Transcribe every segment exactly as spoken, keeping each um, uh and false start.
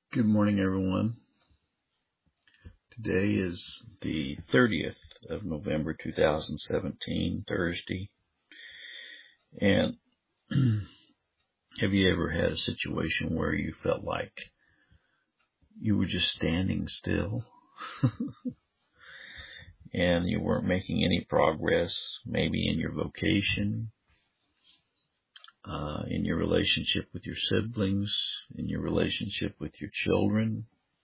Good morning, everyone. Today is the thirtieth of November, two thousand seventeen, Thursday. And have you ever had a situation where you felt like you were just standing still and you weren't making any progress, maybe in your vocation, uh, in your relationship with your siblings, in your relationship with your children,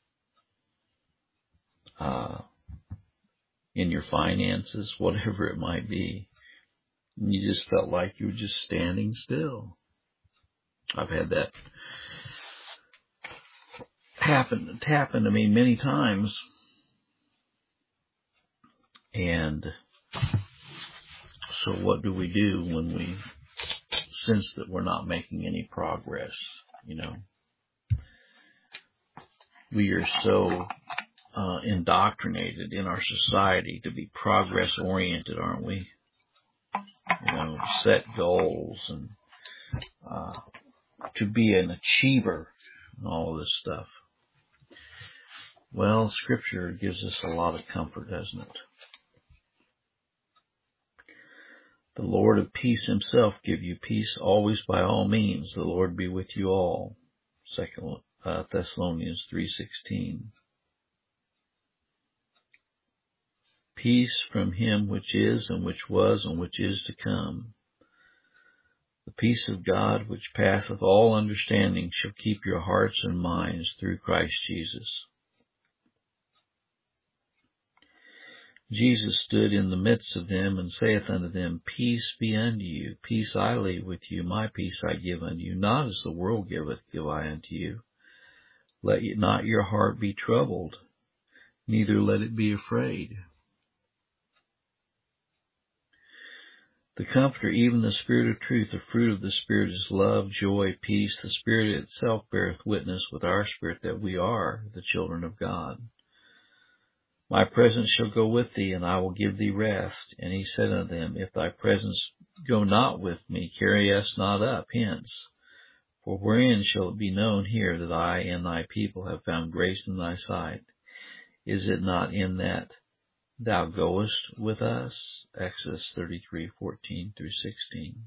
uh, in your finances, whatever it might be. And you just felt like you were just standing still. I've had that happen, it's happened to me many times. And so what do we do when we sense that we're not making any progress? You know, we are so uh, indoctrinated in our society to be progress oriented, aren't we? You know, set goals and uh, to be an achiever and all of this stuff. Well, Scripture gives us a lot of comfort, doesn't it? The Lord of peace himself give you peace always by all means. The Lord be with you all. Second uh, Thessalonians three sixteen. Peace from him which is and which was and which is to come. The peace of God which passeth all understanding shall keep your hearts and minds through Christ Jesus. Jesus stood in the midst of them and saith unto them, Peace be unto you, peace I leave with you, my peace I give unto you, not as the world giveth, give I unto you. Let not your heart be troubled, neither let it be afraid. The Comforter, even the Spirit of truth, the fruit of the Spirit is love, joy, peace. The Spirit itself beareth witness with our spirit that we are the children of God. My presence shall go with thee, and I will give thee rest. And he said unto them, If thy presence go not with me, carry us not up hence. For wherein shall it be known here that I and thy people have found grace in thy sight? Is it not in that thou goest with us? Exodus thirty-three fourteen through sixteen.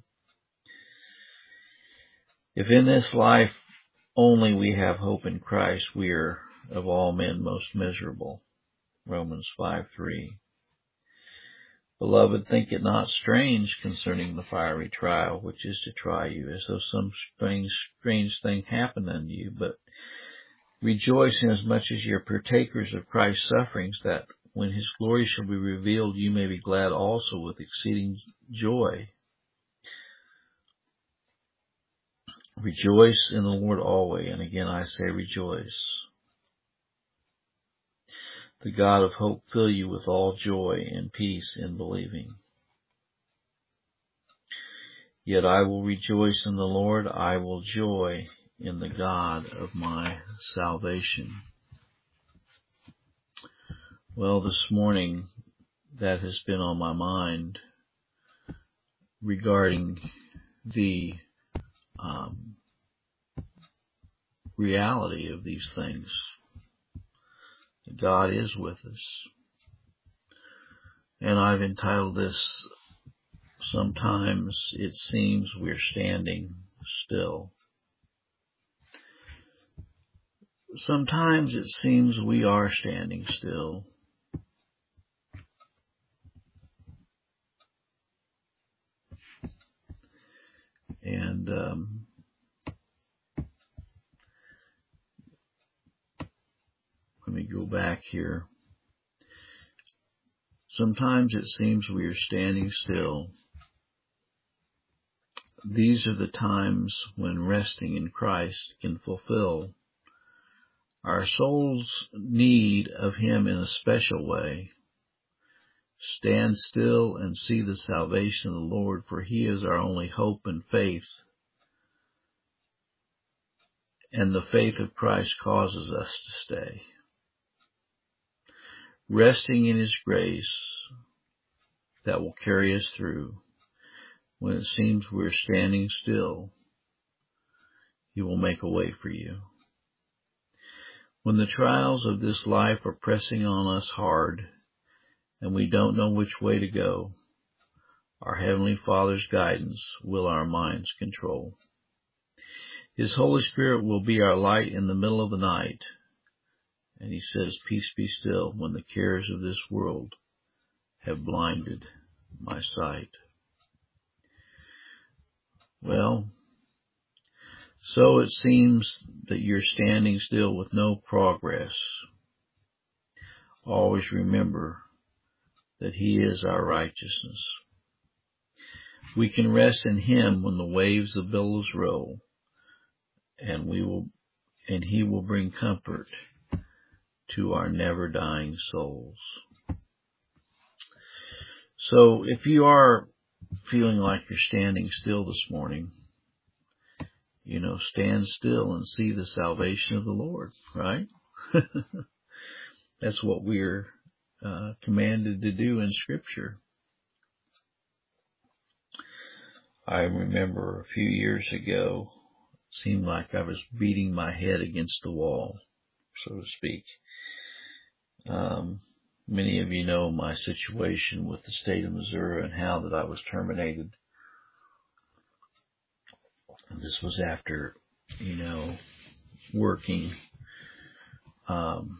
If in this life only we have hope in Christ, we are of all men most miserable. Romans five three. Beloved, think it not strange concerning the fiery trial which is to try you, as though some strange, strange thing happened unto you, but rejoice inasmuch as ye are partakers of Christ's sufferings, that when his glory shall be revealed, you may be glad also with exceeding joy. Rejoice in the Lord always, and again I say rejoice. The God of hope fill you with all joy and peace in believing. Yet I will rejoice in the Lord, I will joy in the God of my salvation. Well, this morning that has been on my mind regarding the um, reality of these things. God is with us. And I've entitled this, Sometimes It Seems We're Standing Still. Sometimes it seems we are standing still. And um, let me go back here. Sometimes it seems we are standing still. These are the times when resting in Christ can fulfill our soul's need of him in a special way. Stand still and see the salvation of the Lord, for he is our only hope and faith. And the faith of Christ causes us to stay. Resting in his grace that will carry us through. When it seems we're standing still, he will make a way for you. When the trials of this life are pressing on us hard and we don't know which way to go, our Heavenly Father's guidance will our minds control. His Holy Spirit will be our light in the middle of the night. And he says, peace be still when the cares of this world have blinded my sight. Well, so it seems that you're standing still with no progress. Always remember that he is our righteousness. We can rest in him when the waves of billows roll, and we will, and he will bring comfort to our never-dying souls. So if you are feeling like you're standing still this morning, you know, stand still and see the salvation of the Lord, right? That's what we're uh, commanded to do in Scripture. I remember a few years ago, it seemed like I was beating my head against the wall, so to speak. Um, many of you know my situation with the state of Missouri and how that I was terminated. And this was after, you know, working um,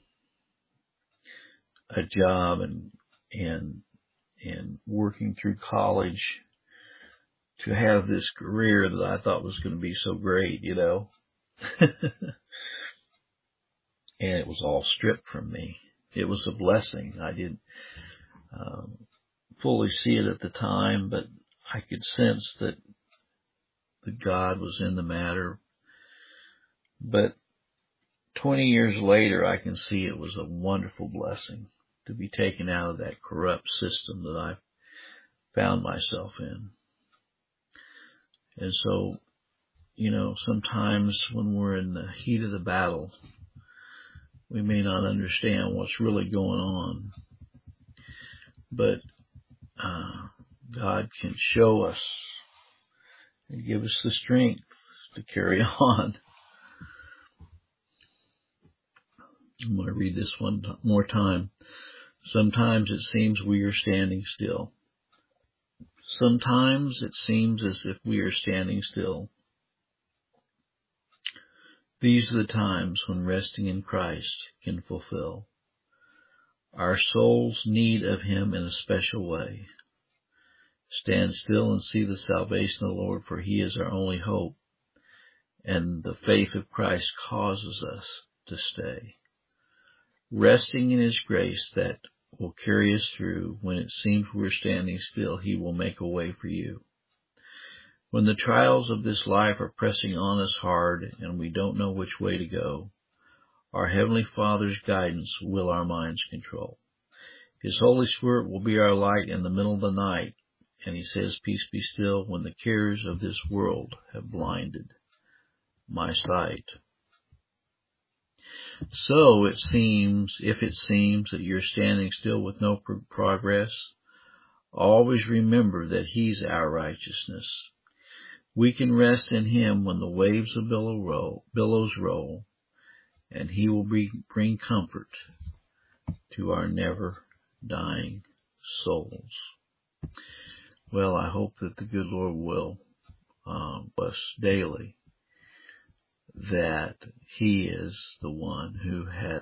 a job and and and working through college to have this career that I thought was going to be so great, you know. And it was all stripped from me. It was a blessing. I didn't um, fully see it at the time, but I could sense that, that God was in the matter. But twenty years later, I can see it was a wonderful blessing to be taken out of that corrupt system that I found myself in. And so, you know, sometimes when we're in the heat of the battle, we may not understand what's really going on, but uh, God can show us and give us the strength to carry on. I'm going to read this one t- more time. Sometimes it seems we are standing still. Sometimes it seems as if we are standing still. These are the times when resting in Christ can fulfill our soul's need of him in a special way. Stand still and see the salvation of the Lord, for he is our only hope, and the faith of Christ causes us to stay. Resting in his grace that will carry us through when it seems we're standing still, he will make a way for you. When the trials of this life are pressing on us hard and we don't know which way to go, our Heavenly Father's guidance will our minds control. His Holy Spirit will be our light in the middle of the night, and he says, peace be still when the cares of this world have blinded my sight. So it seems, if it seems that you're standing still with no pro- progress, always remember that he's our righteousness. We can rest in him when the waves of billow roll, billows roll, and he will be, bring comfort to our never-dying souls. Well, I hope that the good Lord will uh, bless daily that he is the one who has